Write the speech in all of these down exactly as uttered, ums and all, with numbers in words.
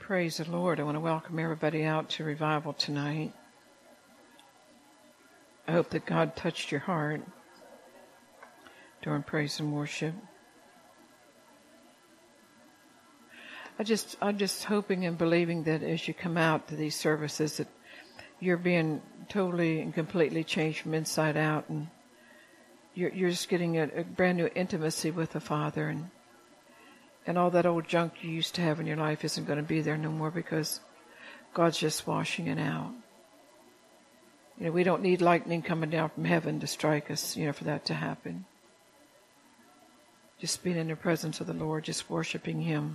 Praise the Lord. I want to welcome everybody out to revival tonight. I hope that God touched your heart during praise and worship. I just, I'm just hoping and believing that as you come out to these services that you're being totally and completely changed from inside out, and you're, you're just getting a, a brand new intimacy with the Father, and and all that old junk you used to have in your life isn't going to be there no more because God's just washing it out. You know, we don't need lightning coming down from heaven to strike us, you know, for that to happen. Just being in the presence of the Lord, just worshiping Him.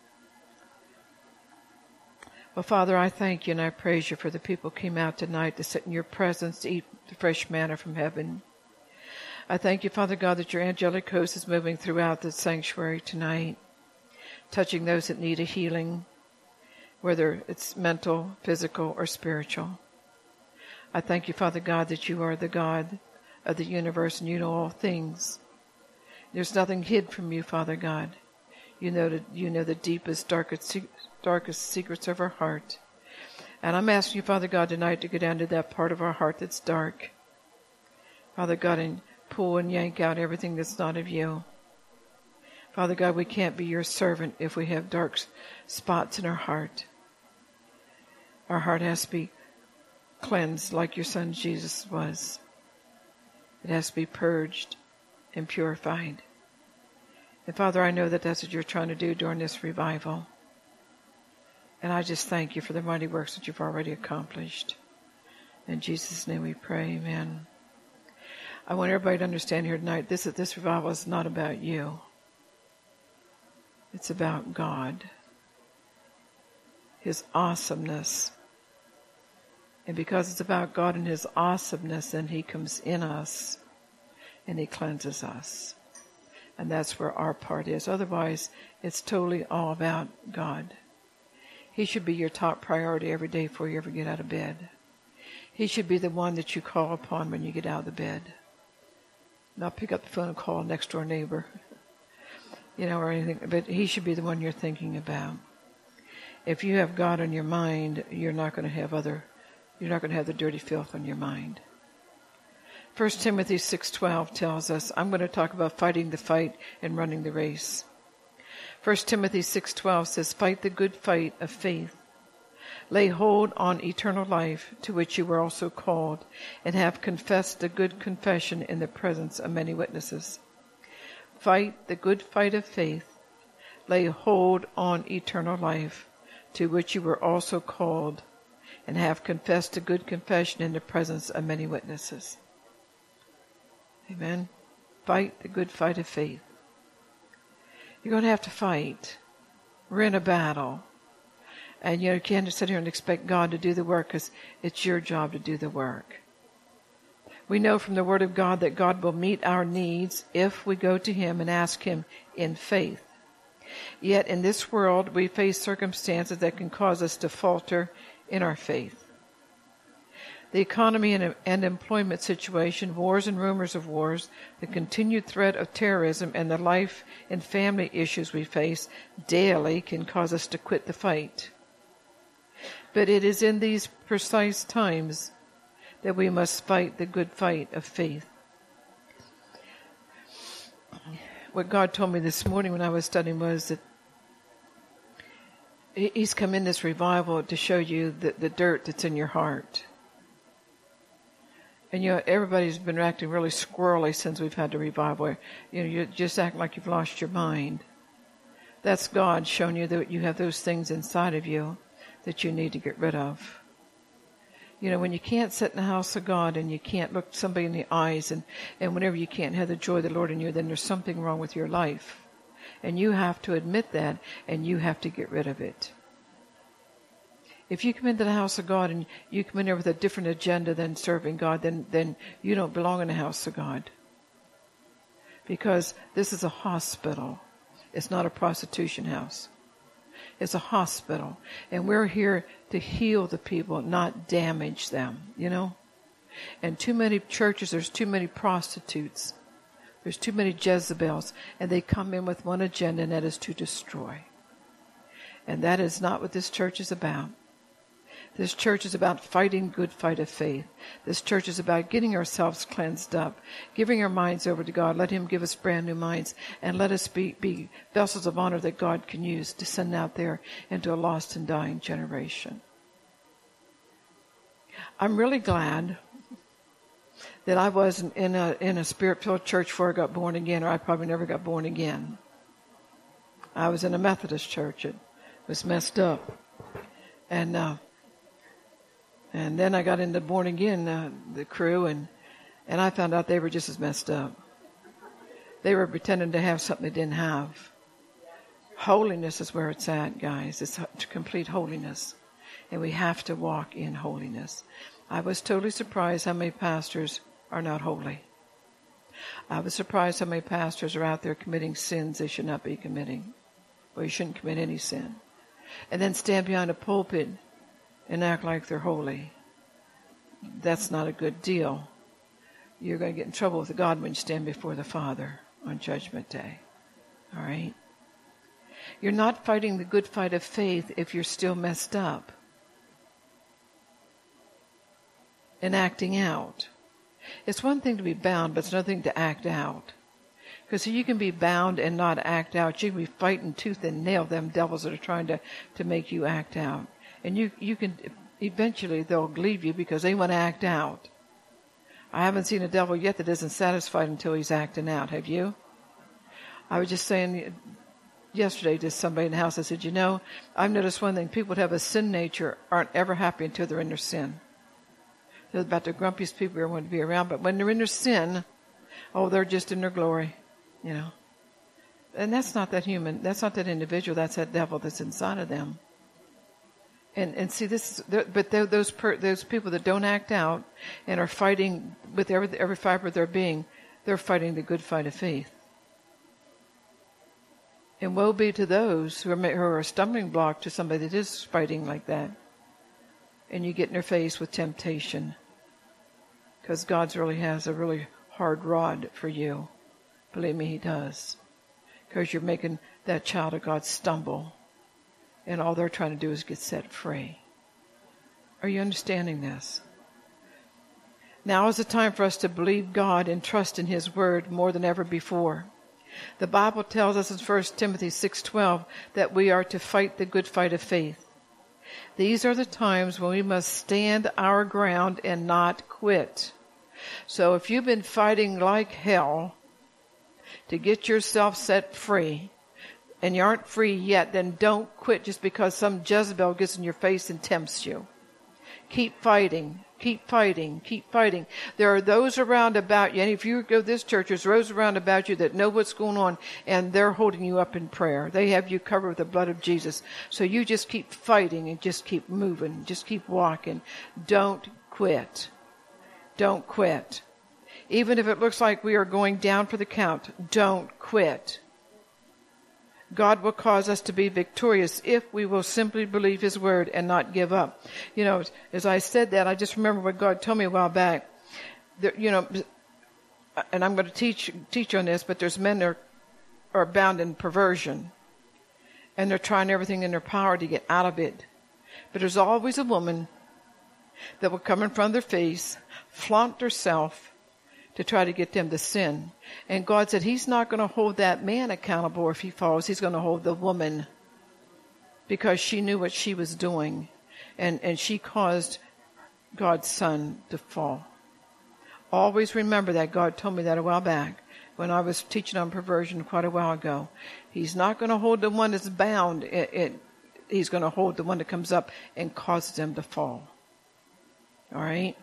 Well, Father, I thank you and I praise you for the people who came out tonight to sit in your presence, to eat the fresh manna from heaven. I thank you, Father God, that your angelic host is moving throughout the sanctuary tonight, touching those that need a healing, whether it's mental, physical, or spiritual. I thank you, Father God, that you are the God of the universe and you know all things. There's nothing hid from you, Father God. You know the, you know the deepest, darkest, darkest secrets of our heart. And I'm asking you, Father God, tonight to go down to that part of our heart that's dark, Father God, and pull and yank out everything that's not of you. Father God, we can't be your servant if we have dark spots in our heart. Our heart has to be cleansed like your Son Jesus was. It has to be purged and purified. And Father, I know that that's what you're trying to do during this revival. And I just thank you for the mighty works that you've already accomplished. In Jesus' name we pray, amen. I want everybody to understand here tonight, this, this revival is not about you. It's about God, His awesomeness. And because it's about God and His awesomeness, then He comes in us and He cleanses us. And that's where our part is. Otherwise, it's totally all about God. He should be your top priority every day before you ever get out of bed. He should be the one that you call upon when you get out of the bed. Not pick up the phone and call a next door neighbor. You know, or anything, but He should be the one you're thinking about. If you have God on your mind, you're not going to have other, you're not going to have the dirty filth on your mind. First Timothy six twelve tells us, I'm going to talk about fighting the fight and running the race. First Timothy six twelve says, fight the good fight of faith. Lay hold on eternal life, to which you were also called, and have confessed the good confession in the presence of many witnesses. Fight the good fight of faith. Lay hold on eternal life, to which you were also called, and have confessed a good confession in the presence of many witnesses. Amen. Fight the good fight of faith. You're going to have to fight. We're in a battle. And you know, you can't just sit here and expect God to do the work, because it's your job to do the work. We know from the Word of God that God will meet our needs if we go to Him and ask Him in faith. Yet in this world, we face circumstances that can cause us to falter in our faith. The economy and, and employment situation, wars and rumors of wars, the continued threat of terrorism, and the life and family issues we face daily can cause us to quit the fight. But it is in these precise times that we must fight the good fight of faith. What God told me this morning when I was studying was that He's come in this revival to show you the, the dirt that's in your heart. And you know, everybody's been acting really squirrely since we've had the revival. You know, you just act like you've lost your mind. That's God showing you that you have those things inside of you that you need to get rid of. You know, when you can't sit in the house of God and you can't look somebody in the eyes, and, and whenever you can't have the joy of the Lord in you, then there's something wrong with your life. And you have to admit that, and you have to get rid of it. If you come into the house of God and you come in there with a different agenda than serving God, then, then you don't belong in the house of God. Because this is a hospital. It's not a prostitution house. It's a hospital. And we're here to heal the people, not damage them, you know. And too many churches, there's too many prostitutes. There's too many Jezebels. And they come in with one agenda, and that is to destroy. And that is not what this church is about. This church is about fighting good fight of faith. This church is about getting ourselves cleansed up, giving our minds over to God. Let him give us brand new minds, and let us be, be vessels of honor that God can use to send out there into a lost and dying generation. I'm really glad that I wasn't in a in a spirit-filled church before I got born again, or I probably never got born again. I was in a Methodist church. It was messed up. And uh, and then I got into born again, uh, the crew, and, and I found out they were just as messed up. They were pretending to have something they didn't have. Holiness is where it's at, guys. It's complete holiness. And we have to walk in holiness. I was totally surprised how many pastors are not holy. I was surprised how many pastors are out there committing sins they should not be committing. Well, you shouldn't commit any sin. And then stand behind a pulpit and act like they're holy. That's not a good deal. You're going to get in trouble with God when you stand before the Father on Judgment Day. All right? You're not fighting the good fight of faith if you're still messed up and acting out. It's one thing to be bound, but it's another thing to act out. Because you can be bound and not act out. You can be fighting tooth and nail them devils that are trying to, to make you act out. And you, you can, eventually they'll leave you because they want to act out. I haven't seen a devil yet that isn't satisfied until he's acting out. Have you? I was just saying yesterday to somebody in the house, I said, you know, I've noticed one thing. People that have a sin nature aren't ever happy until they're in their sin. They're about the grumpiest people you want to be around. But when they're in their sin, oh, they're just in their glory, you know. And that's not that human. That's not that individual. That's that devil that's inside of them. And and see this, but those per, those people that don't act out and are fighting with every every fiber of their being, they're fighting the good fight of faith. And woe be to those who are who are a stumbling block to somebody that is fighting like that. And you get in their face with temptation, because God really has a really hard rod for you. Believe me, He does, because you're making that child of God stumble. And all they're trying to do is get set free. Are you understanding this? Now is the time for us to believe God and trust in His Word more than ever before. The Bible tells us in First Timothy six twelve that we are to fight the good fight of faith. These are the times when we must stand our ground and not quit. So if you've been fighting like hell to get yourself set free, and you aren't free yet, then don't quit just because some Jezebel gets in your face and tempts you. Keep fighting. Keep fighting. Keep fighting. There are those around about you, and if you go to this church, there's those around about you that know what's going on, and they're holding you up in prayer. They have you covered with the blood of Jesus. So you just keep fighting and just keep moving. Just keep walking. Don't quit. Don't quit. Even if it looks like we are going down for the count, don't quit. God will cause us to be victorious if we will simply believe His Word and not give up. You know, as I said that, I just remember what God told me a while back. There, you know, and I'm going to teach teach on this, but there's men that are, are bound in perversion, and they're trying everything in their power to get out of it. But there's always a woman that will come in front of their face, flaunt herself, to try to get them to sin. And God said He's not going to hold that man accountable if he falls. He's going to hold the woman, because she knew what she was doing. And, and she caused God's son to fall. Always remember that. God told me that a while back when I was teaching on perversion quite a while ago. He's not going to hold the one that's bound. It, it, he's going to hold the one that comes up and causes them to fall. All right?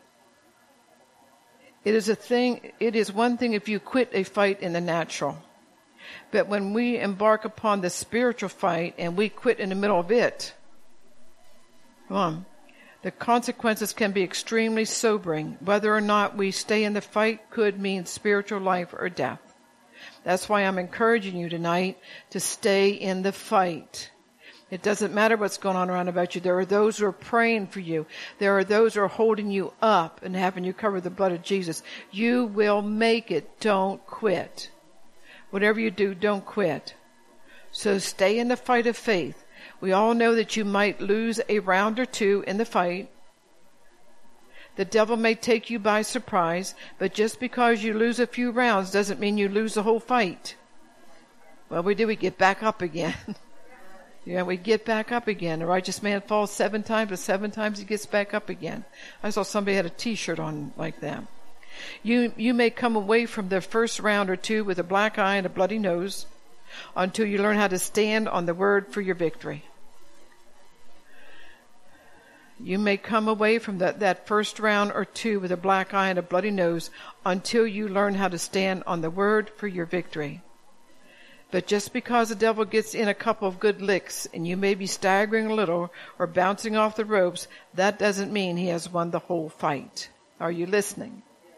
It is a thing, it is one thing if you quit a fight in the natural. But when we embark upon the spiritual fight and we quit in the middle of it, come on, the consequences can be extremely sobering. Whether or not we stay in the fight could mean spiritual life or death. That's why I'm encouraging you tonight to stay in the fight. It doesn't matter what's going on around about you. There are those who are praying for you. There are those who are holding you up and having you cover the blood of Jesus. You will make it. Don't quit. Whatever you do, don't quit. So stay in the fight of faith. We all know that you might lose a round or two in the fight. The devil may take you by surprise, but just because you lose a few rounds doesn't mean you lose the whole fight. Well, we do. We get back up again. Yeah, we get back up again. The righteous man falls seven times, but seven times he gets back up again. I saw somebody had a T-shirt on like that. You you may come away from the first round or two with a black eye and a bloody nose until you learn how to stand on the word for your victory. You may come away from that, that first round or two with a black eye and a bloody nose until you learn how to stand on the word for your victory. But just because the devil gets in a couple of good licks and you may be staggering a little or bouncing off the ropes, that doesn't mean he has won the whole fight. Are you listening?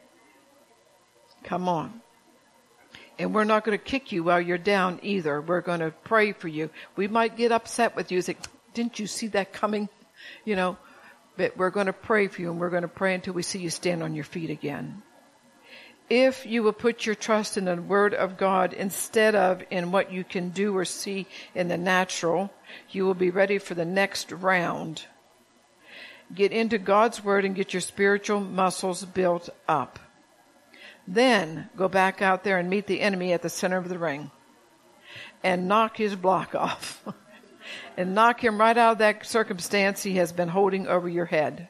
Come on. And we're not going to kick you while you're down either. We're going to pray for you. We might get upset with you. Say, didn't you see that coming? You know, but we're going to pray for you, and we're going to pray until we see you stand on your feet again. If you will put your trust in the Word of God instead of in what you can do or see in the natural, you will be ready for the next round. Get into God's Word and get your spiritual muscles built up. Then go back out there and meet the enemy at the center of the ring and knock his block off and knock him right out of that circumstance he has been holding over your head.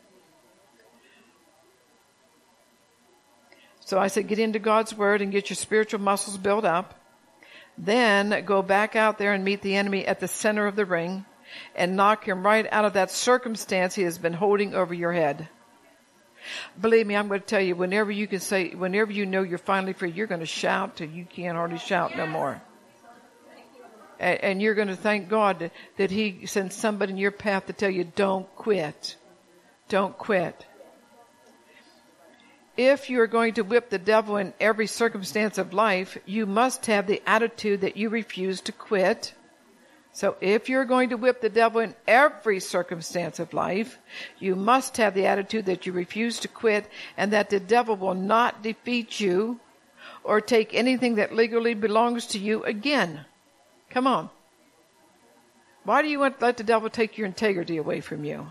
So I said, get into God's Word and get your spiritual muscles built up. Then go back out there and meet the enemy at the center of the ring and knock him right out of that circumstance he has been holding over your head. Believe me, I'm going to tell you, whenever you can say, whenever you know you're finally free, you're going to shout till you can't hardly shout no more. And, and you're going to thank God that, that He sends somebody in your path to tell you, don't quit. Don't quit. If you are going to whip the devil in every circumstance of life, you must have the attitude that you refuse to quit. So if you're going to whip the devil in every circumstance of life, you must have the attitude that you refuse to quit and that the devil will not defeat you or take anything that legally belongs to you again. Come on. Why do you want to let the devil take your integrity away from you?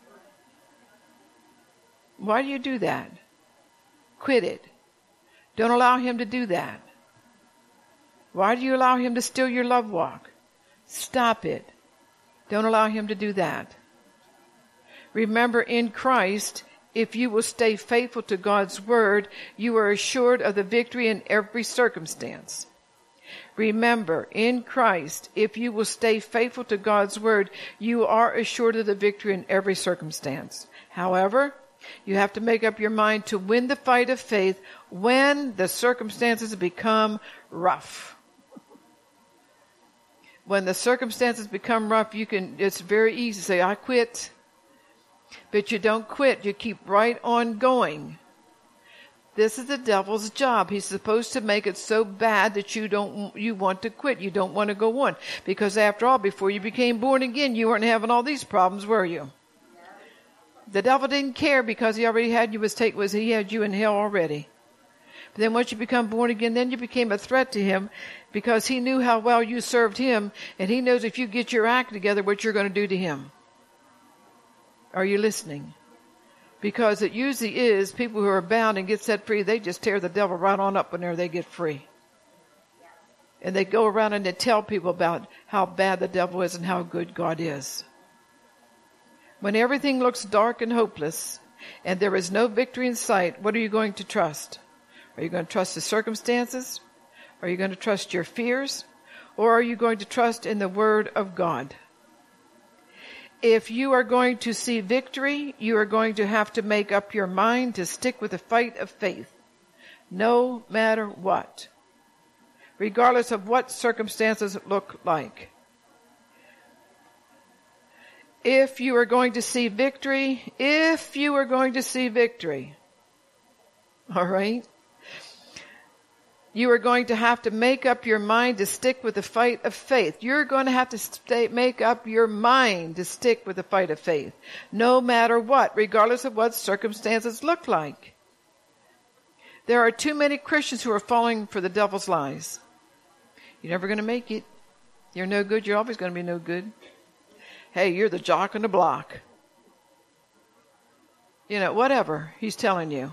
Why do you do that? Quit it. Don't allow him to do that. Why do you allow him to steal your love walk? Stop it. Don't allow him to do that. Remember, in Christ, if you will stay faithful to God's Word, you are assured of the victory in every circumstance. Remember, in Christ, if you will stay faithful to God's Word, you are assured of the victory in every circumstance. However, you have to make up your mind to win the fight of faith when the circumstances become rough. When the circumstances become rough, you can, it's very easy to say, I quit. But you don't quit. You keep right on going. This is the devil's job. He's supposed to make it so bad that you don't, you want to quit. You don't want to go on. Because after all, before you became born again, you weren't having all these problems, were you? The devil didn't care because he already had you was take was he had you in hell already. But then once you become born again, then you became a threat to him because he knew how well you served him, and he knows if you get your act together what you're going to do to him. Are you listening? Because it usually is people who are bound and get set free, they just tear the devil right on up whenever they get free. And they go around and they tell people about how bad the devil is and how good God is. When everything looks dark and hopeless and there is no victory in sight, what are you going to trust? Are you going to trust the circumstances? Are you going to trust your fears? Or are you going to trust in the Word of God? If you are going to see victory, you are going to have to make up your mind to stick with the fight of faith, no matter what, regardless of what circumstances look like. If you are going to see victory, if you are going to see victory, all right, you are going to have to make up your mind to stick with the fight of faith. You're going to have to stay, make up your mind to stick with the fight of faith, no matter what, regardless of what circumstances look like. There are too many Christians who are falling for the devil's lies. You're never going to make it. You're no good. You're always going to be no good. Hey, you're the jock on the block. You know, whatever he's telling you.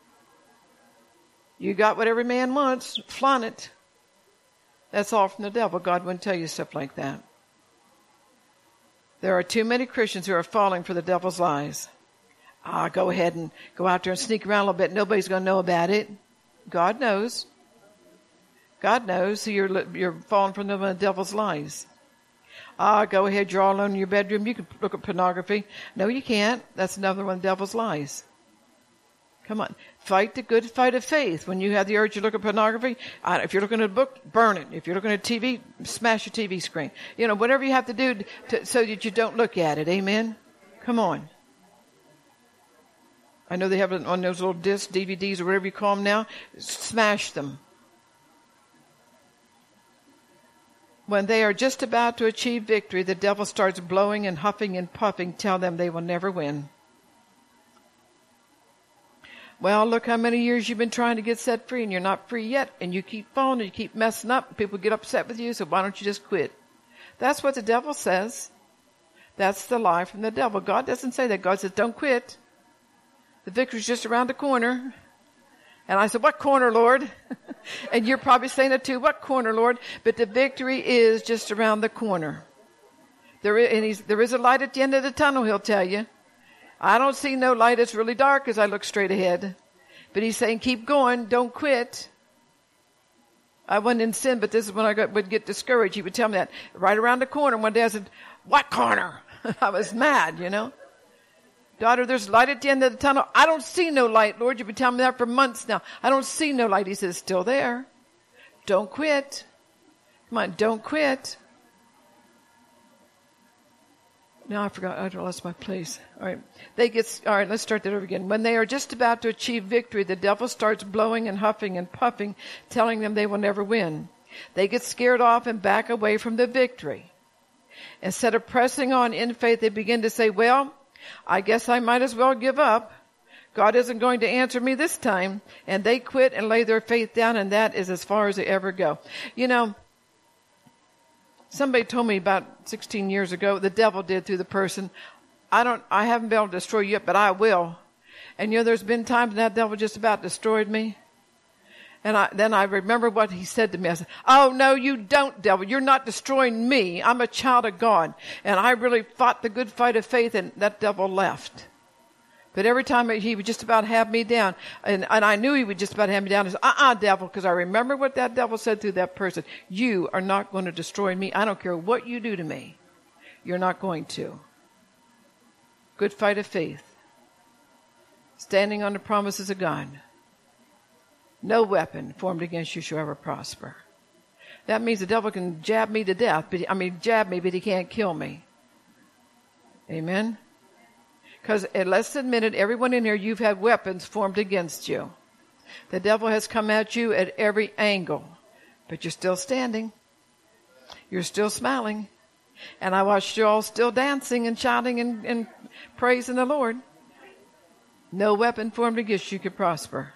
You got what every man wants, flaunt it. That's all from the devil. God wouldn't tell you stuff like that. There are too many Christians who are falling for the devil's lies. Ah, go ahead and go out there and sneak around a little bit. Nobody's going to know about it. God knows. God knows. So you're, you're falling for the devil's lies. Ah, go ahead. You're all alone in your bedroom. You can look at pornography. No, you can't. That's another one of the devil's lies. Come on. Fight the good fight of faith. When you have the urge to look at pornography, uh, if you're looking at a book, burn it. If you're looking at T V, smash your T V screen. You know, whatever you have to do to, so that you don't look at it. Amen? Come on. I know they have it on those little discs, D V Ds, or whatever you call them now. Smash them. When they are just about to achieve victory, the devil starts blowing and huffing and puffing, tell them they will never win. Well, look how many years you've been trying to get set free and you're not free yet, and you keep falling and you keep messing up. People get upset with you, so why don't you just quit? That's what the devil says. That's the lie from the devil. God doesn't say that. God says, don't quit. The victory's just around the corner. And I said, what corner, Lord? And you're probably saying it too. What corner, Lord? But the victory is just around the corner. There is, and he's, there is a light at the end of the tunnel, he'll tell you. I don't see no light. It's really dark as I look straight ahead. But he's saying, keep going. Don't quit. I wasn't in sin, but this is when I got, would get discouraged. He would tell me that right around the corner. One day I said, what corner? I was mad, you know. Daughter, there's light at the end of the tunnel. I don't see no light, Lord. You've been telling me that for months now. I don't see no light. He says, it's still there. Don't quit. Come on, don't quit. Now I forgot. I lost my place. All right. They get, all right, let's start that over again. When they are just about to achieve victory, the devil starts blowing and huffing and puffing, telling them they will never win. They get scared off and back away from the victory. Instead of pressing on in faith, they begin to say, well, I guess I might as well give up. God isn't going to answer me this time. And they quit and lay their faith down, and that is as far as they ever go. You know, somebody told me about sixteen years ago, the devil did through the person, I don't, I haven't been able to destroy you yet, but I will. And you know, there's been times that devil just about destroyed me. And I, then I remember what he said to me. I said, oh, no, you don't, devil. You're not destroying me. I'm a child of God. And I really fought the good fight of faith, and that devil left. But every time he would just about have me down, and, and I knew he would just about have me down, I said, uh-uh, devil, because I remember what that devil said through that person. You are not going to destroy me. I don't care what you do to me. You're not going to. Good fight of faith. Standing on the promises of God. No weapon formed against you shall ever prosper. That means the devil can jab me to death, but he, I mean, jab me, but he can't kill me. Amen? Because in less than a minute, everyone in here, you've had weapons formed against you. The devil has come at you at every angle, but you're still standing. You're still smiling. And I watched you all still dancing and shouting and, and praising the Lord. No weapon formed against you could prosper.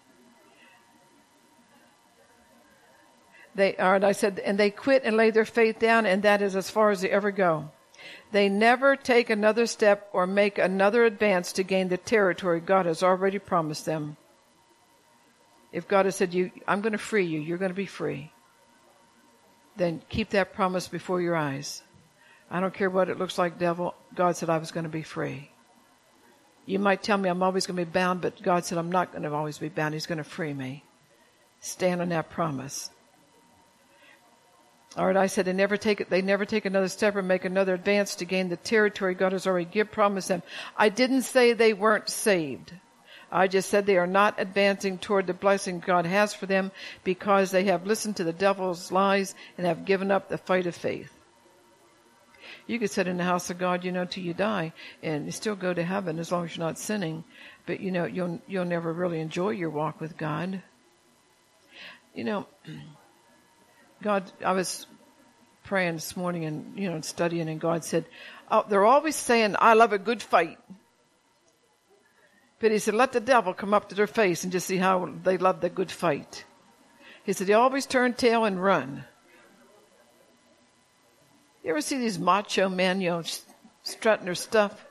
They, all right, I said, and they quit and lay their faith down, and that is as far as they ever go. They never take another step or make another advance to gain the territory God has already promised them. If God has said, "You, I'm going to free you, you're going to be free," then keep that promise before your eyes. I don't care what it looks like, devil. God said I was going to be free. You might tell me I'm always going to be bound, but God said I'm not going to always be bound. He's going to free me. Stand on that promise. All right, I said they never take it. They never take another step or make another advance to gain the territory God has already given, promised them. I didn't say they weren't saved. I just said they are not advancing toward the blessing God has for them because they have listened to the devil's lies and have given up the fight of faith. You could sit in the house of God, you know, till you die, and you still go to heaven as long as you're not sinning. But you know, you'll you'll never really enjoy your walk with God. You know. God, I was praying this morning and, you know, studying, and God said, oh, they're always saying, I love a good fight. But he said, let the devil come up to their face and just see how they love the good fight. He said, they always turn tail and run. You ever see these macho men, you know, strutting her stuff.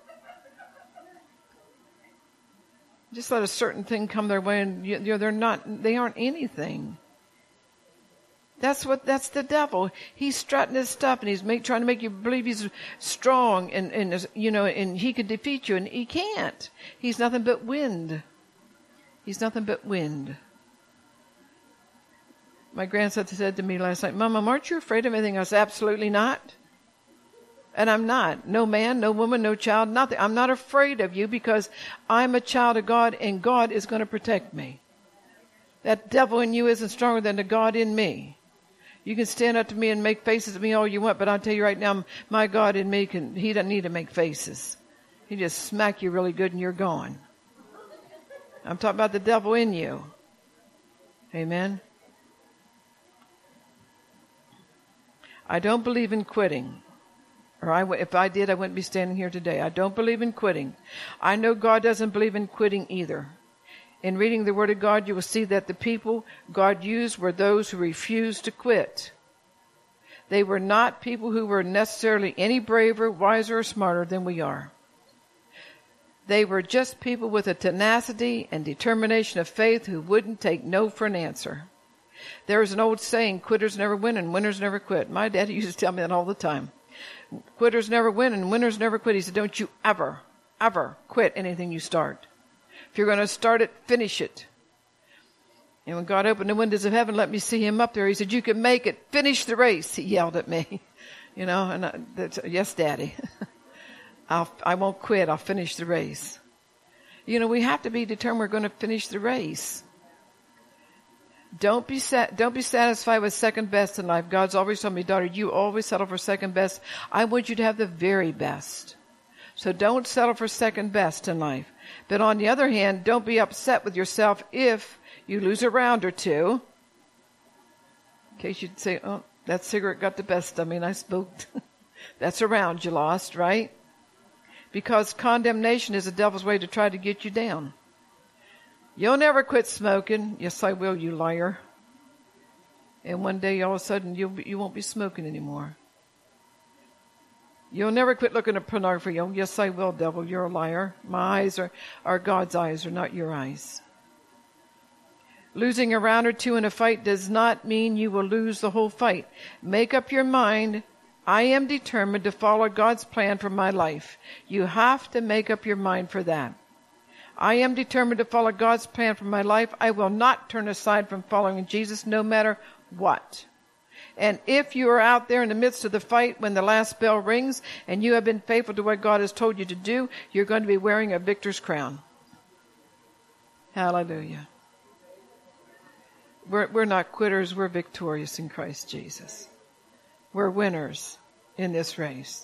Just let a certain thing come their way, and you know, they're not, they aren't anything. That's what, that's the devil. He's strutting his stuff, and he's make, trying to make you believe he's strong, and, and, you know, and he can defeat you, and he can't. He's nothing but wind. He's nothing but wind. My grandson said to me last night, Mama, aren't you afraid of anything? I said, absolutely not. And I'm not. No man, no woman, no child, nothing. I'm not afraid of you because I'm a child of God, and God is going to protect me. That devil in you isn't stronger than the God in me. You can stand up to me and make faces at me all you want, but I'll tell you right now, my God in me, can he doesn't need to make faces. He just smack you really good and you're gone. I'm talking about the devil in you. Amen. I don't believe in quitting. Or I, if I did, I wouldn't be standing here today. I don't believe in quitting. I know God doesn't believe in quitting either. In reading the Word of God, you will see that the people God used were those who refused to quit. They were not people who were necessarily any braver, wiser, or smarter than we are. They were just people with a tenacity and determination of faith who wouldn't take no for an answer. There is an old saying, quitters never win and winners never quit. My daddy used to tell me that all the time. Quitters never win and winners never quit. He said, don't you ever, ever quit anything you start. If you're going to start it, finish it. And when God opened the windows of heaven, let me see him up there. He said, you can make it. Finish the race. He yelled at me. You know, and I, that's, yes, Daddy. I'll, I won't quit. I'll finish the race. You know, we have to be determined we're going to finish the race. Don't be sat, don't be satisfied with second best in life. God's always told me, daughter, you always settle for second best. I want you to have the very best. So don't settle for second best in life. But on the other hand, don't be upset with yourself if you lose a round or two. In case you'd say, oh, that cigarette got the best of me and I smoked. That's a round you lost, right? Because condemnation is the devil's way to try to get you down. You'll never quit smoking. Yes, I will, you liar. And one day, all of a sudden, you'll be, you won't be smoking anymore. You'll never quit looking at pornography. Oh, yes, I will, devil. You're a liar. My eyes are, are God's eyes, are not your eyes. Losing a round or two in a fight does not mean you will lose the whole fight. Make up your mind. I am determined to follow God's plan for my life. You have to make up your mind for that. I am determined to follow God's plan for my life. I will not turn aside from following Jesus no matter what. And if you are out there in the midst of the fight when the last bell rings and you have been faithful to what God has told you to do, you're going to be wearing a victor's crown. Hallelujah. We're, we're not quitters. We're victorious in Christ Jesus. We're winners in this race.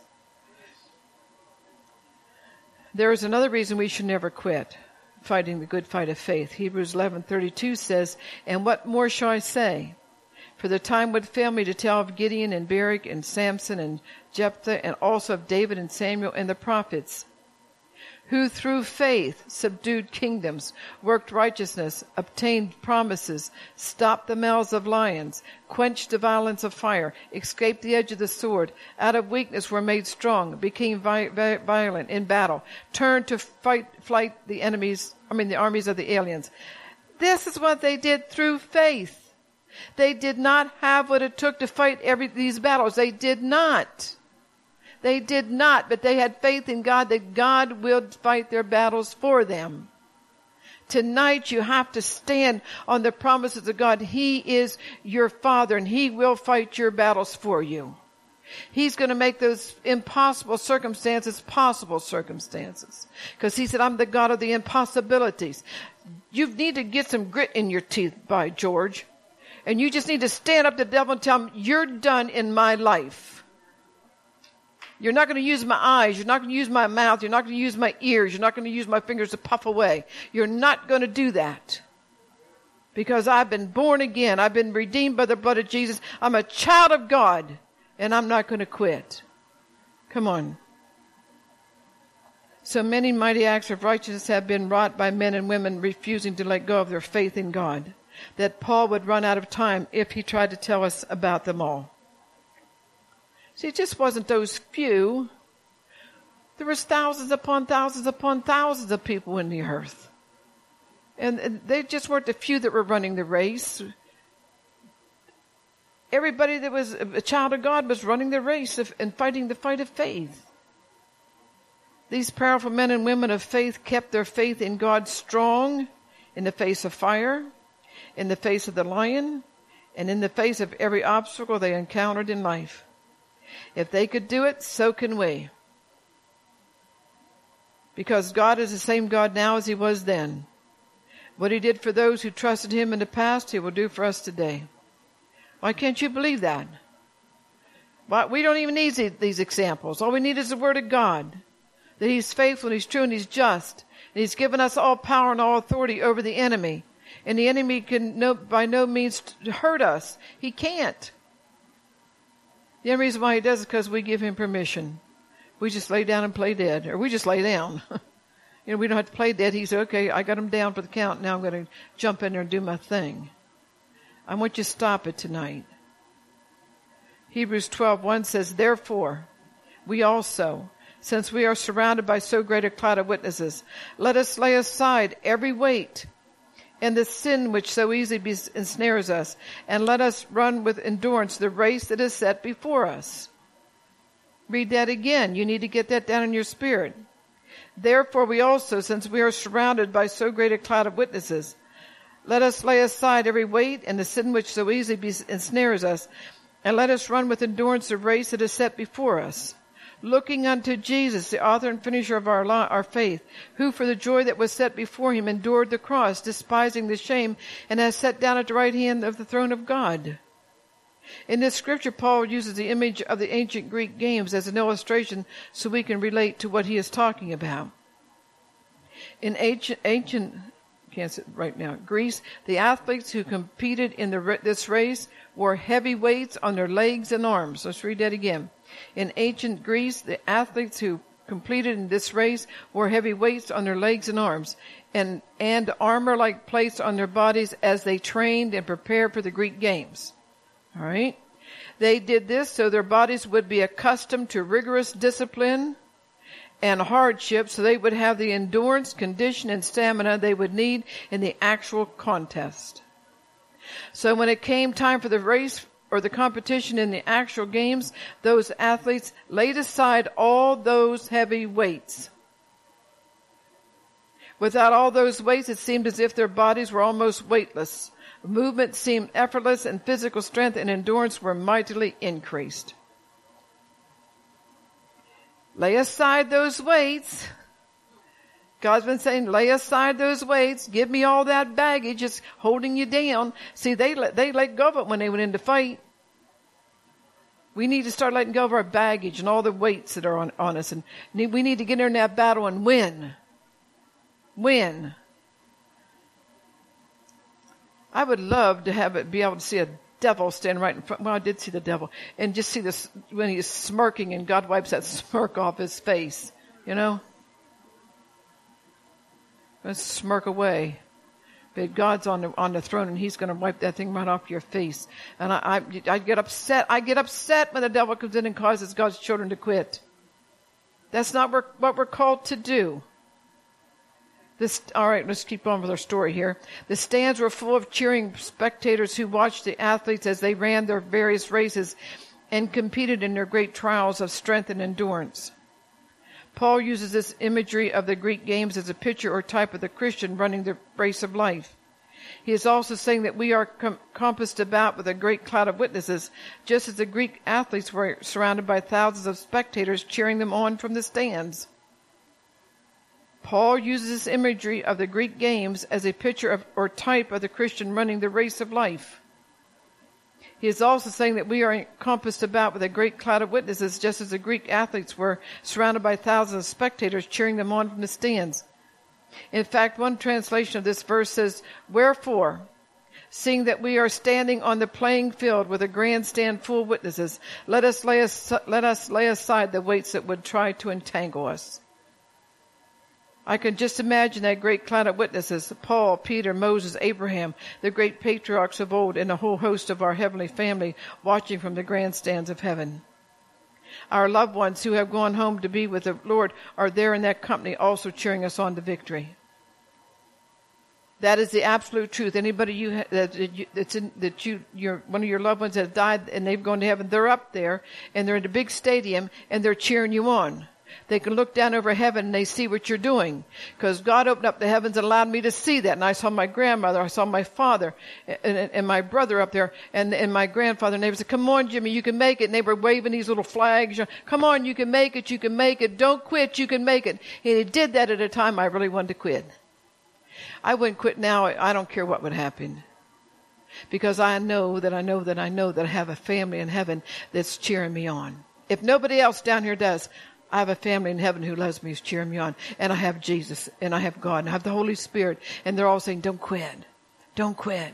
There is another reason we should never quit fighting the good fight of faith. Hebrews eleven thirty-two says, and what more shall I say? For the time would fail me to tell of Gideon and Barak and Samson and Jephthah and also of David and Samuel and the prophets, who through faith subdued kingdoms, worked righteousness, obtained promises, stopped the mouths of lions, quenched the violence of fire, escaped the edge of the sword, out of weakness were made strong, became vi- vi- violent in battle, turned to fight, flight the enemies, I mean the armies of the aliens. This is what they did through faith. They did not have what it took to fight every these battles. They did not. They did not, but they had faith in God that God will fight their battles for them. Tonight you have to stand on the promises of God. He is your Father and He will fight your battles for you. He's going to make those impossible circumstances possible circumstances. Because He said, I'm the God of the impossibilities. You need to get some grit in your teeth, by George. And you just need to stand up to the devil and tell him, you're done in my life. You're not going to use my eyes. You're not going to use my mouth. You're not going to use my ears. You're not going to use my fingers to puff away. You're not going to do that. Because I've been born again. I've been redeemed by the blood of Jesus. I'm a child of God. And I'm not going to quit. Come on. So many mighty acts of righteousness have been wrought by men and women refusing to let go of their faith in God, that Paul would run out of time if he tried to tell us about them all. See, it just wasn't those few There was thousands upon thousands upon thousands of people in the earth. And they just weren't the few that were running the race. Everybody that was a child of God was running the race of, and fighting the fight of faith. These powerful men and women of faith kept their faith in God strong in the face of fire, in the face of the lion, and in the face of every obstacle they encountered in life. If they could do it, so can we. Because God is the same God now as he was then. What he did for those who trusted him in the past, he will do for us today. Why can't you believe that? Why, we don't even need these examples. All we need is the word of God. That he's faithful and he's true and he's just. And he's given us all power and all authority over the enemy. And the enemy can no, by no means hurt us. He can't. The only reason why he does is because we give him permission. We just lay down and play dead. Or we just lay down. You know, we don't have to play dead. He said, okay, I got him down for the count. Now I'm going to jump in there and do my thing. I want you to stop it tonight. Hebrews twelve one says, therefore, we also, since we are surrounded by so great a cloud of witnesses, let us lay aside every weight and the sin which so easily ensnares us, and let us run with endurance the race that is set before us. Read that again. You need to get that down in your spirit. Therefore we also, since we are surrounded by so great a cloud of witnesses, let us lay aside every weight and the sin which so easily ensnares us, and let us run with endurance the race that is set before us, looking unto Jesus, the author and finisher of our, our faith, who for the joy that was set before him endured the cross, despising the shame, and has sat down at the right hand of the throne of God. In this scripture, Paul uses the image of the ancient Greek games as an illustration so we can relate to what he is talking about. In ancient, ancient can't say right now, Greece, the athletes who competed in the, this race wore heavy weights on their legs and arms. Let's read that again. In ancient Greece, the athletes who competed in this race wore heavy weights on their legs and arms, and, and armor-like plates on their bodies as they trained and prepared for the Greek games. All right? They did this so their bodies would be accustomed to rigorous discipline and hardship, so they would have the endurance, condition, and stamina they would need in the actual contest. So when it came time for the race or the competition in the actual games, those athletes laid aside all those heavy weights. Without all those weights, it seemed as if their bodies were almost weightless. Movement seemed effortless, and physical strength and endurance were mightily increased. Lay aside those weights. God's been saying, lay aside those weights. Give me all that baggage. It's holding you down. See, they let, they let go of it when they went into fight. We need to start letting go of our baggage and all the weights that are on, on us. And we need to get in that battle and win. Win. I would love to have it, be able to see a devil stand right in front. Well, I did see the devil. And just see this when he's smirking and God wipes that smirk off his face. You know? Let's smirk away. But God's on the, on the throne and he's going to wipe that thing right off your face. And I, I, I get upset. I get upset when the devil comes in and causes God's children to quit. That's not what we're called to do. This, all right, let's keep on with our story here. The stands were full of cheering spectators who watched the athletes as they ran their various races and competed in their great trials of strength and endurance. Paul uses this imagery of the Greek games as a picture or type of the Christian running the race of life. He is also saying that we are com- compassed about with a great cloud of witnesses, just as the Greek athletes were surrounded by thousands of spectators cheering them on from the stands. Paul uses this imagery of the Greek games as a picture of or type of the Christian running the race of life. He is also saying that we are encompassed about with a great cloud of witnesses, just as the Greek athletes were surrounded by thousands of spectators cheering them on from the stands. In fact, one translation of this verse says, "Wherefore, seeing that we are standing on the playing field with a grandstand full of witnesses, let us lay as- let us lay aside the weights that would try to entangle us." I can just imagine that great cloud of witnesses, Paul, Peter, Moses, Abraham, the great patriarchs of old, and a whole host of our heavenly family watching from the grandstands of heaven. Our loved ones who have gone home to be with the Lord are there in that company also cheering us on to victory. That is the absolute truth. Anybody you ha- that you, that's in, that you your one of your loved ones has died and they've gone to heaven, they're up there and they're in a big stadium and they're cheering you on. They can look down over heaven and they see what you're doing, because God opened up the heavens and allowed me to see that. And I saw my grandmother, I saw my father and, and, and my brother up there and, and my grandfather. And they said, "Come on, Jimmy, you can make it." And they were waving these little flags. "Come on, you can make it, you can make it. Don't quit, you can make it." And he did that at a time I really wanted to quit. I wouldn't quit now. I don't care what would happen. Because I know that I know that I know that I have a family in heaven that's cheering me on. If nobody else down here does, I have a family in heaven who loves me, who's cheering me on. And I have Jesus, and I have God, and I have the Holy Spirit. And they're all saying, "Don't quit. Don't quit.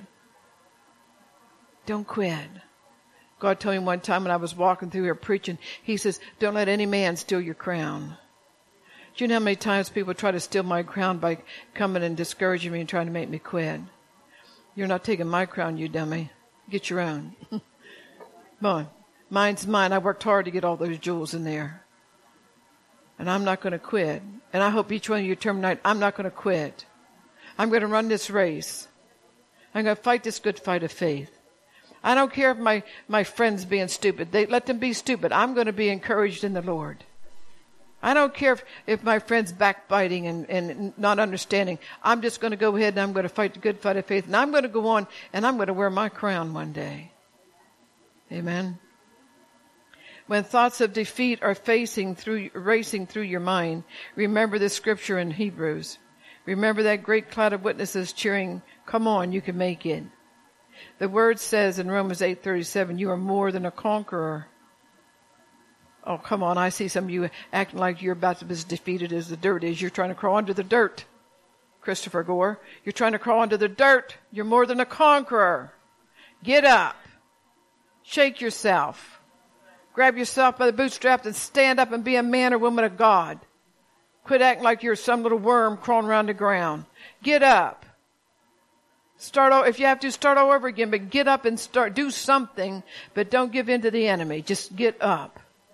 Don't quit." God told me one time when I was walking through here preaching, He says, "Don't let any man steal your crown." Do you know how many times people try to steal my crown by coming and discouraging me and trying to make me quit? You're not taking my crown, you dummy. Get your own. Come on. Mine's mine. I worked hard to get all those jewels in there. And I'm not going to quit. And I hope each one of you determine tonight, I'm not going to quit. I'm going to run this race. I'm going to fight this good fight of faith. I don't care if my, my friends being stupid. They let them be stupid. I'm going to be encouraged in the Lord. I don't care if, if my friend's backbiting and, and not understanding. I'm just going to go ahead and I'm going to fight the good fight of faith. And I'm going to go on and I'm going to wear my crown one day. Amen. When thoughts of defeat are facing through, racing through your mind, remember this scripture in Hebrews. Remember that great cloud of witnesses cheering, "Come on, you can make it." The word says in Romans eight thirty-seven, "You are more than a conqueror." Oh, come on. I see some of you acting like you're about to be as defeated as the dirt is. You're trying to crawl under the dirt, Christopher Gore. You're trying to crawl under the dirt. You're more than a conqueror. Get up. Shake yourself. Grab yourself by the bootstraps and stand up and be a man or woman of God. Quit acting like you're some little worm crawling around the ground. Get up. Start all, if you have to, start all over again, but get up and start. Do something, but don't give in to the enemy. Just get up.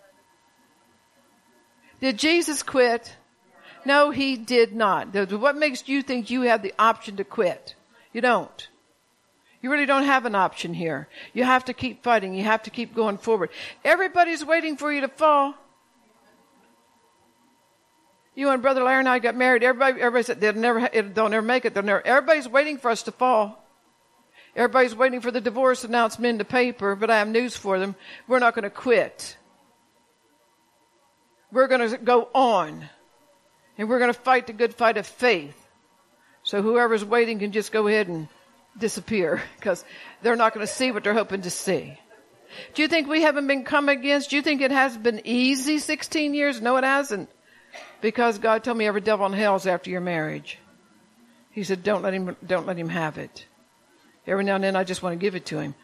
Did Jesus quit? No, He did not. What makes you think you have the option to quit? You don't. You really don't have an option here. You have to keep fighting. You have to keep going forward. Everybody's waiting for you to fall. You and Brother Larry and I got married. Everybody, everybody said they'll never, they'll never make it. They'll never. Everybody's waiting for us to fall. Everybody's waiting for the divorce announcement in the paper. But I have news for them. We're not going to quit. We're going to go on. And we're going to fight the good fight of faith. So whoever's waiting can just go ahead and disappear, because they're not going to see what they're hoping to see. Do you think we haven't been come against? Do you think it has been easy sixteen years? No, it hasn't. Because God told me every devil in hell is after your marriage. He said, don't let him, don't let him have it. Every now and then I just want to give it to him.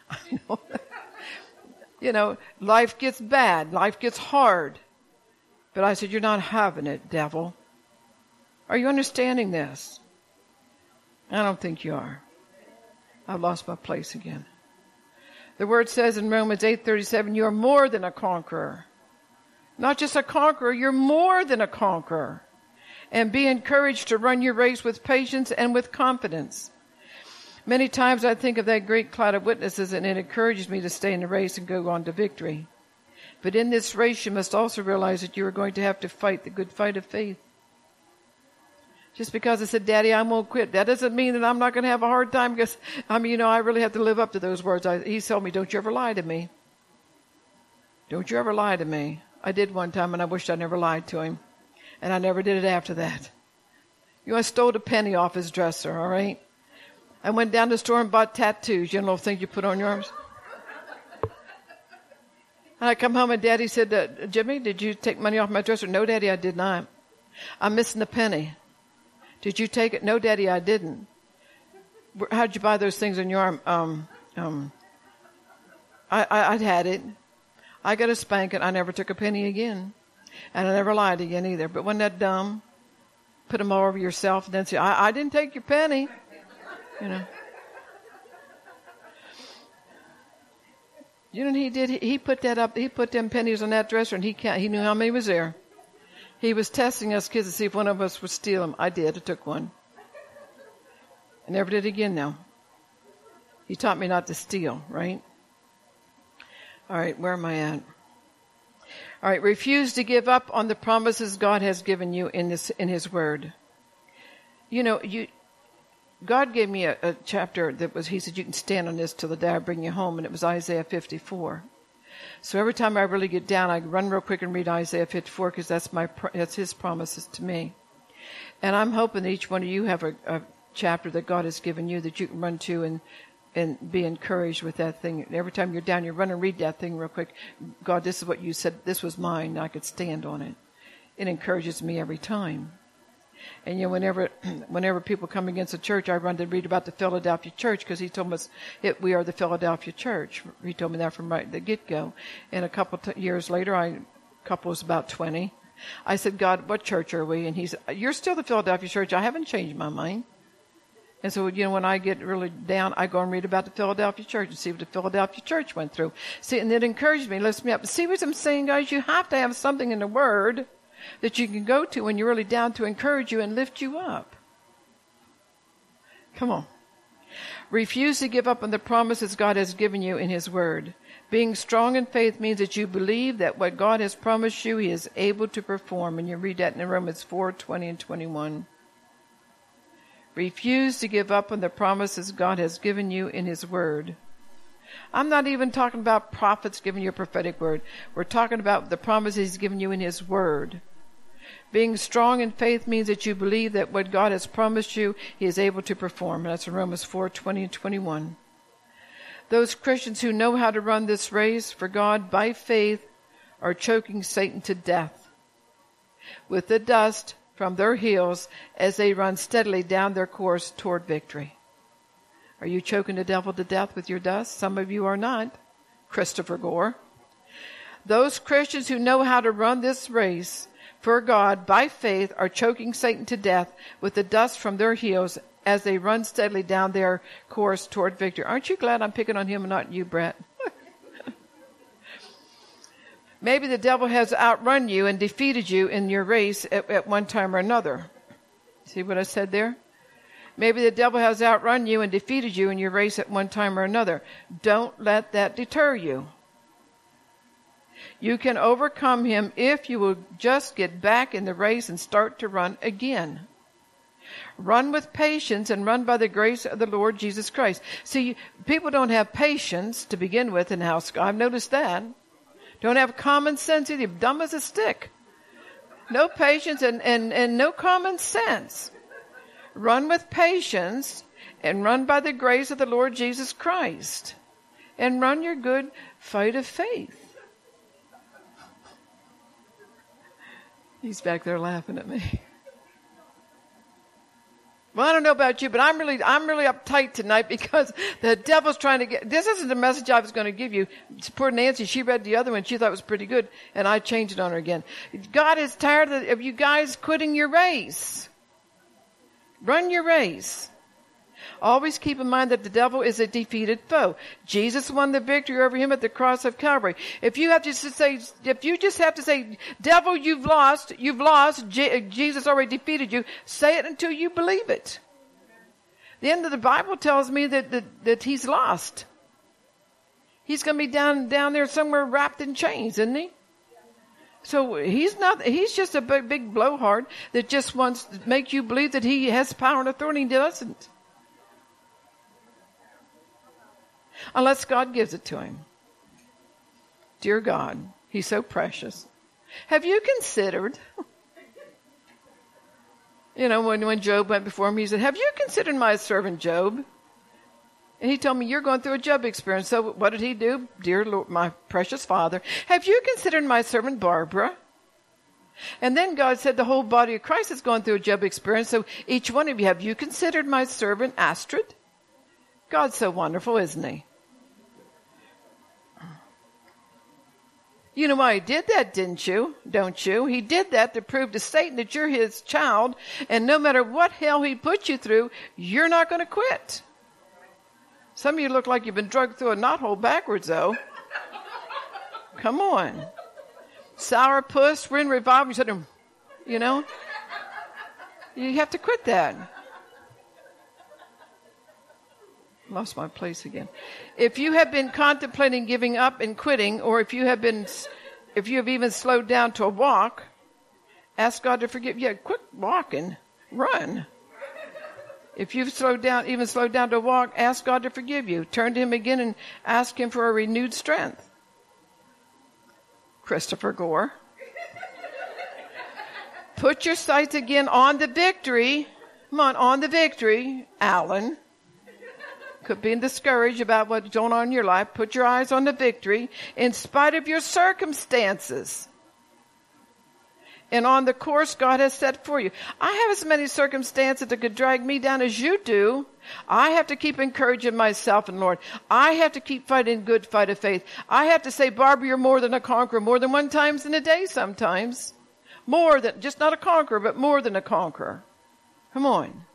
You know, life gets bad. Life gets hard. But I said, you're not having it, devil. Are you understanding this? I don't think you are. I've lost my place again. The word says in Romans eight thirty-seven, you are more than a conqueror. Not just a conqueror, you're more than a conqueror. And be encouraged to run your race with patience and with confidence. Many times I think of that great cloud of witnesses, and it encourages me to stay in the race and go on to victory. But in this race, you must also realize that you are going to have to fight the good fight of faith. Just because I said, Daddy, I won't quit, that doesn't mean that I'm not going to have a hard time, because, I mean, you know, I really have to live up to those words. I, he told me, don't you ever lie to me. Don't you ever lie to me. I did one time, and I wished I never lied to him. And I never did it after that. You know, I stole a penny off his dresser, all right? I went down to the store and bought tattoos. You know, things you put on your arms? And I come home, and Daddy said, uh, Jimmy, did you take money off my dresser? No, Daddy, I did not. I'm missing a penny. Did you take it? No, Daddy, I didn't. How'd you buy those things on your arm? Um, um, I, I, I'd had it. I got a spanking. I never took a penny again. And I never lied again either. But wasn't that dumb? Put them all over yourself and then say, I, I didn't take your penny. You know. You know what he did? He, he put that up. He put them pennies on that dresser, and he can't, he knew how many was there. He was testing us kids to see if one of us would steal them. I did. I took one. I never did again now. He taught me not to steal, right? All right, where am I at? All right, refuse to give up on the promises God has given you in this in His Word. You know, you God gave me a, a chapter that was, He said, you can stand on this till the day I bring you home, and it was Isaiah fifty-four. So every time I really get down, I run real quick and read Isaiah fifty-four because that's my that's His promises to me. And I'm hoping that each one of you have a, a chapter that God has given you that you can run to and and be encouraged with that thing. Every time you're down, you run and read that thing real quick. God, this is what you said. This was mine. I could stand on it. It encourages me every time. And you know, whenever whenever people come against the church, I run to read about the Philadelphia church because He told us it, we are the Philadelphia church. He told me that from right the get-go. And a couple t- years later, I, a couple was about twenty. I said, God, what church are we? And He said, you're still the Philadelphia church. I haven't changed my mind. And so, you know, when I get really down, I go and read about the Philadelphia church and see what the Philadelphia church went through. See, and it encouraged me, lifts me up. See what I'm saying, guys? You have to have something in the Word that you can go to when you're really down to encourage you and lift you up. Come on. Refuse to give up on the promises God has given you in His Word. Being strong in faith means that you believe that what God has promised you, He is able to perform. And you read that in Romans four, twenty and twenty-one. Refuse to give up on the promises God has given you in His Word. I'm not even talking about prophets giving you a prophetic word. We're talking about the promises He's given you in His Word. Being strong in faith means that you believe that what God has promised you, He is able to perform. That's in Romans four, twenty and twenty-one. Those Christians who know how to run this race for God by faith are choking Satan to death with the dust from their heels as they run steadily down their course toward victory. Are you choking the devil to death with your dust? Some of you are not. Christopher Gore. Those Christians who know how to run this race for God by faith are choking Satan to death with the dust from their heels as they run steadily down their course toward victory. Aren't you glad I'm picking on him and not you, Brett? Maybe the devil has outrun you and defeated you in your race at, at one time or another. See what I said there? Maybe the devil has outrun you and defeated you in your race at one time or another. Don't let that deter you. You can overcome him if you will just get back in the race and start to run again. Run with patience and run by the grace of the Lord Jesus Christ. See, people don't have patience to begin with in house. I've noticed that. Don't have common sense either. Dumb as a stick. No patience and, and, and no common sense. Run with patience and run by the grace of the Lord Jesus Christ. And run your good fight of faith. He's back there laughing at me. Well, I don't know about you, but I'm really, I'm really uptight tonight because the devil's trying to get, this isn't the message I was going to give you. Poor Nancy, she read the other one. She thought it was pretty good, and I changed it on her again. God is tired of you guys quitting your race. Run your race. Always keep in mind that the devil is a defeated foe. Jesus won the victory over him at the cross of Calvary. If you have to say, if you just have to say, devil, you've lost, you've lost, Je- Jesus already defeated you, say it until you believe it. The end of the Bible tells me that, that, that he's lost. He's going to be down, down there somewhere wrapped in chains, isn't he? So he's not, he's just a big, big blowhard that just wants to make you believe that he has power and authority and he doesn't. Unless God gives it to him. Dear God, he's so precious. Have you considered, you know, when, when Job went before him, he said, have you considered my servant Job? And he told me, you're going through a Job experience. So what did he do? Dear Lord, my precious Father, have you considered my servant Barbara? And then God said the whole body of Christ is going through a Job experience. So each one of you, have you considered my servant Astrid? God's so wonderful, isn't he? You know why he did that, didn't you? Don't you? He did that to prove to Satan that you're his child, and no matter what hell he puts you through, you're not going to quit. Some of you look like you've been drugged through a knothole backwards, though. Come on. Sourpuss, we're in revival. You said, you know, you have to quit that. Lost my place again. If you have been contemplating giving up and quitting, or if you have been, if you have even slowed down to a walk, ask God to forgive you. Yeah, quit walking. Run. If you've slowed down, even slowed down to a walk, ask God to forgive you. Turn to Him again and ask Him for a renewed strength. Christopher Gore. Put your sights again on the victory. Come on, on the victory, Alan. Could be discouraged about what's going on in your life. Put your eyes on the victory in spite of your circumstances and on the course God has set for you. I have as many circumstances that could drag me down as you do. I have to keep encouraging myself and Lord. I have to keep fighting good fight of faith. I have to say, Barbara, you're more than a conqueror, more than one times in a day sometimes. More than, just not a conqueror, but more than a conqueror. Come on.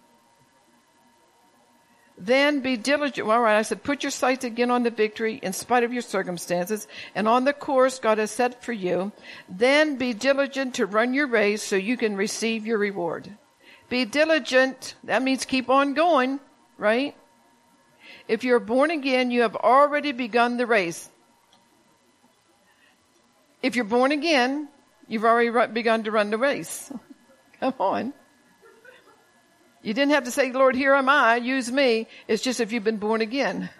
Then be diligent. Well, all right, I said, put your sights again on the victory in spite of your circumstances and on the course God has set for you. Then be diligent to run your race so you can receive your reward. Be diligent. That means keep on going, right? If you're born again, you have already begun the race. If you're born again, you've already begun to run the race. Come on. You didn't have to say, Lord, here am I, use me. It's just if you've been born again.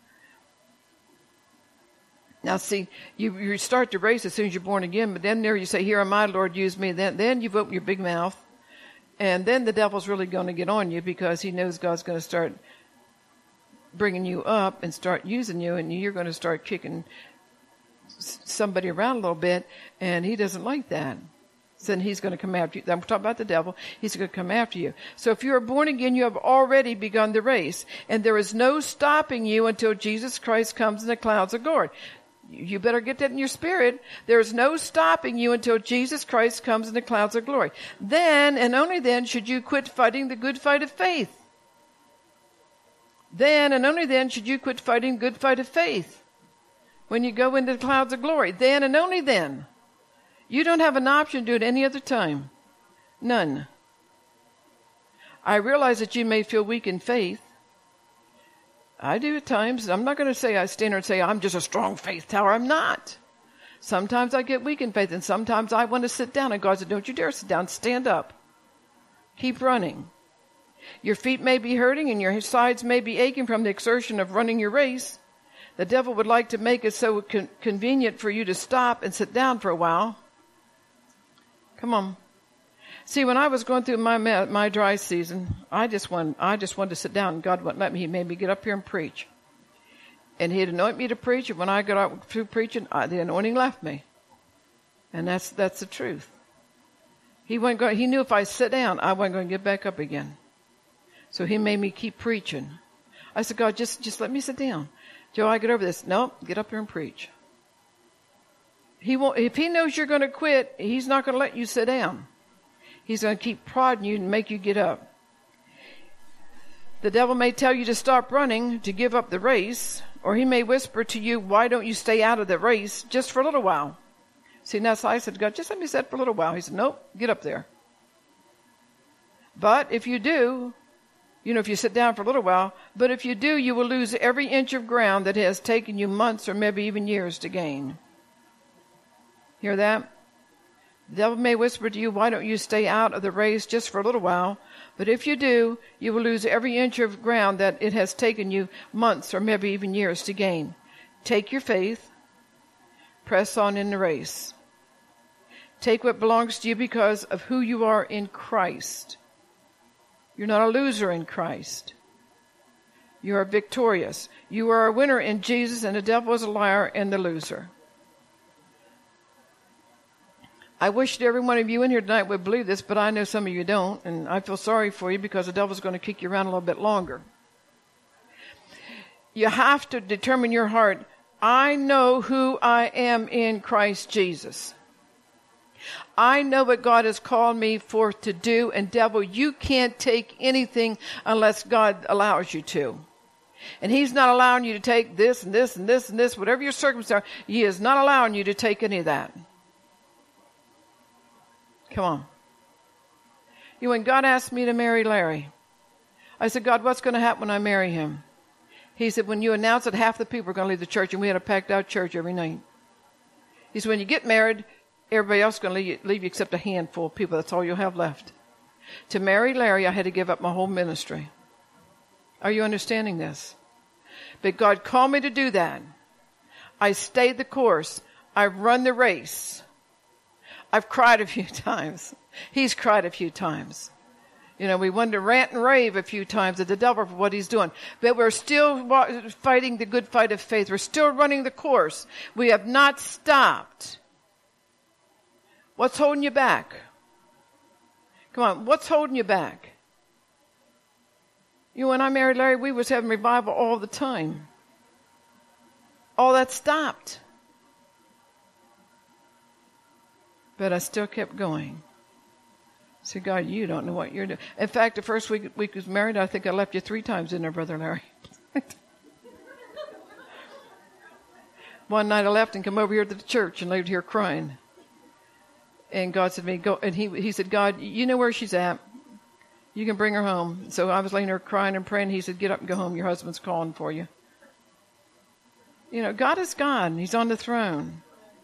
Now, see, you, you start the race as soon as you're born again, but then there you say, here am I, Lord, use me. Then, then you've opened your big mouth. And then the devil's really going to get on you because he knows God's going to start bringing you up and start using you, and you're going to start kicking somebody around a little bit, and he doesn't like that. Then he's going to come after you. I'm talking about the devil. He's going to come after you. So if you are born again, you have already begun the race. And there is no stopping you until Jesus Christ comes in the clouds of glory. You better get that in your spirit. There is no stopping you until Jesus Christ comes in the clouds of glory. Then, and only then, should you quit fighting the good fight of faith. Then, and only then, should you quit fighting the good fight of faith. When you go into the clouds of glory. Then, and only then. You don't have an option to do it any other time. None. I realize that you may feel weak in faith. I do at times. I'm not going to say I stand there and say I'm just a strong faith tower. I'm not. Sometimes I get weak in faith, and sometimes I want to sit down. And God said, don't you dare sit down. Stand up. Keep running. Your feet may be hurting and your sides may be aching from the exertion of running your race. The devil would like to make it so con- convenient for you to stop and sit down for a while. Come on. See, when I was going through my my dry season, I just wanted, I just wanted to sit down, and God wouldn't let me. He made me get up here and preach. And He'd anoint me to preach, and when I got out through preaching, I, the anointing left me. And that's that's the truth. He wasn't going, He knew if I sit down, I wasn't going to get back up again. So He made me keep preaching. I said, God, just, just let me sit down. Joe, I get over this. No, get up here and preach. He won't, if He knows you're going to quit, He's not going to let you sit down. He's going to keep prodding you and make you get up. The devil may tell you to stop running, to give up the race, or he may whisper to you, why don't you stay out of the race just for a little while? See, now so I said, God, just let me sit for a little while. He said, nope, get up there. But if you do, you know, if you sit down for a little while, but if you do, you will lose every inch of ground that has taken you months or maybe even years to gain. Hear that? The devil may whisper to you, why don't you stay out of the race just for a little while? But if you do, you will lose every inch of ground that it has taken you months or maybe even years to gain. Take your faith, press on in the race. Take what belongs to you because of who you are in Christ. You're not a loser in Christ. You are victorious. You are a winner in Jesus, and the devil is a liar and the loser. I wish that every one of you in here tonight would believe this, but I know some of you don't, and I feel sorry for you because the devil's going to kick you around a little bit longer. You have to determine your heart, I know who I am in Christ Jesus. I know what God has called me forth to do, and devil, you can't take anything unless God allows you to. And he's not allowing you to take this and this and this and this, whatever your circumstance, he is not allowing you to take any of that. Come on. You know, when God asked me to marry Larry, I said, God, what's going to happen when I marry him? He said, when you announce that half the people are going to leave the church, and we had a packed out church every night. He said, when you get married, everybody else is going to leave you, leave you except a handful of people. That's all you'll have left. To marry Larry, I had to give up my whole ministry. Are you understanding this? But God called me to do that. I stayed the course. I've run the race. I've cried a few times. He's cried a few times. You know, we wanted to rant and rave a few times at the devil for what he's doing. But we're still fighting the good fight of faith. We're still running the course. We have not stopped. What's holding you back? Come on, what's holding you back? You know, when I married Larry, we was having revival all the time. All that stopped. But I still kept going. I said, God, you don't know what you're doing. In fact, the first week we was married, I think I left you three times, didn't I, Brother Larry? One night I left and come over here to the church and laid here crying. And God said to me, go, and he, he said, God, you know where she's at. You can bring her home. So I was laying there crying and praying. He said, get up and go home. Your husband's calling for you. You know, God is God. And he's on the throne.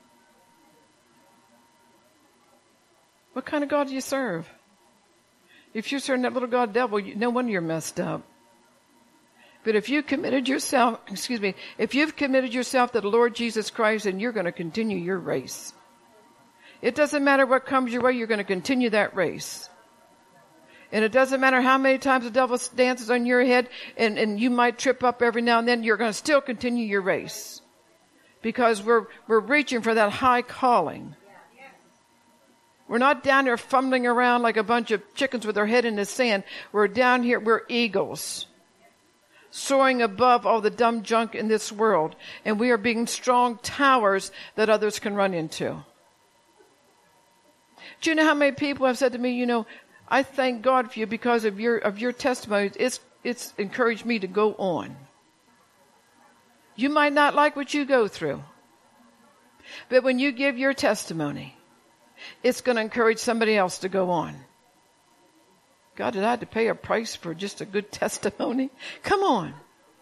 What kind of God do you serve? If you're serving that little god devil, you, no wonder you're messed up. But if you committed yourself, excuse me, if you've committed yourself to the Lord Jesus Christ, then you're going to continue your race. It doesn't matter what comes your way, you're going to continue that race. And it doesn't matter how many times the devil dances on your head, and, and you might trip up every now and then, you're going to still continue your race. Because we're, we're reaching for that high calling. We're not down there fumbling around like a bunch of chickens with their head in the sand. We're down here, we're eagles. Soaring above all the dumb junk in this world. And we are being strong towers that others can run into. Do you know how many people have said to me, you know, I thank God for you because of your of your testimony. It's it's encouraged me to go on. You might not like what you go through. But when you give your testimony, it's going to encourage somebody else to go on. God, did I have to pay a price for just a good testimony? Come on.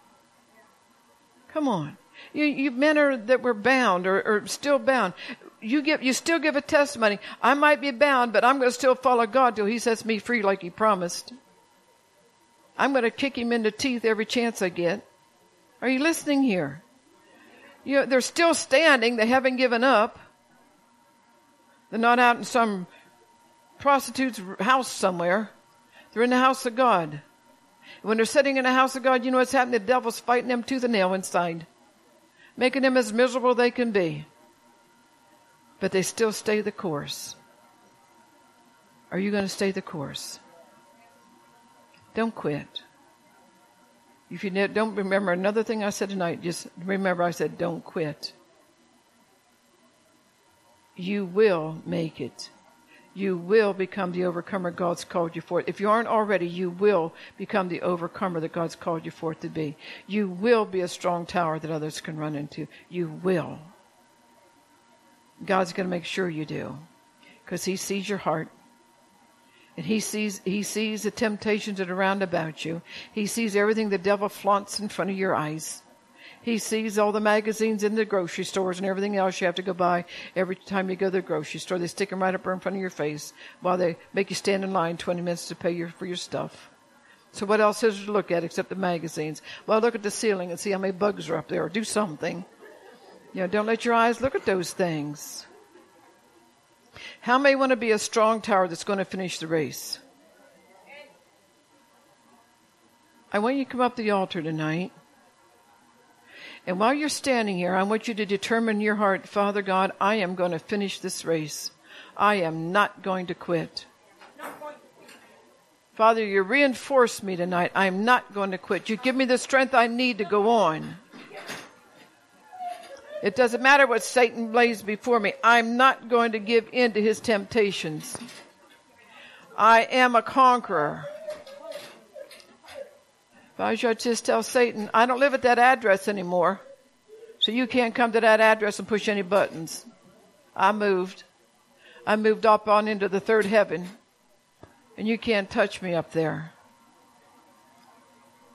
Come on. You, you men are that were bound or, or still bound. You give, you still give a testimony. I might be bound, but I'm going to still follow God till he sets me free like he promised. I'm going to kick him in the teeth every chance I get. Are you listening here? You know, they're still standing. They haven't given up. They're not out in some prostitute's house somewhere. They're in the house of God. When they're sitting in the house of God, you know what's happening? The devil's fighting them tooth and nail inside. Making them as miserable as they can be. But they still stay the course. Are you going to stay the course? Don't quit. If you don't remember another thing I said tonight, just remember I said don't quit. You will make it. You will become the overcomer God's called you for. If you aren't already, you will become the overcomer that God's called you for it to be. You will be a strong tower that others can run into. You will. God's going to make sure you do. Because he sees your heart. And he sees, he sees the temptations that are around about you. He sees everything the devil flaunts in front of your eyes. He sees all the magazines in the grocery stores and everything else you have to go buy every time you go to the grocery store. They stick them right up in front of your face while they make you stand in line twenty minutes to pay your, for your stuff. So what else is there to look at except the magazines? Well, look at the ceiling and see how many bugs are up there, or do something. You know, don't let your eyes look at those things. How many want to be a strong tower that's going to finish the race? I want you to come up to the altar tonight. And while you're standing here, I want you to determine in your heart, Father God, I am going to finish this race. I am not going to quit. Father, you reinforce me tonight. I am not going to quit. You give me the strength I need to go on. It doesn't matter what Satan lays before me. I'm not going to give in to his temptations. I am a conqueror. If I was you, I'd just tell Satan, I don't live at that address anymore. So you can't come to that address and push any buttons. I moved. I moved up on into the third heaven. And you can't touch me up there.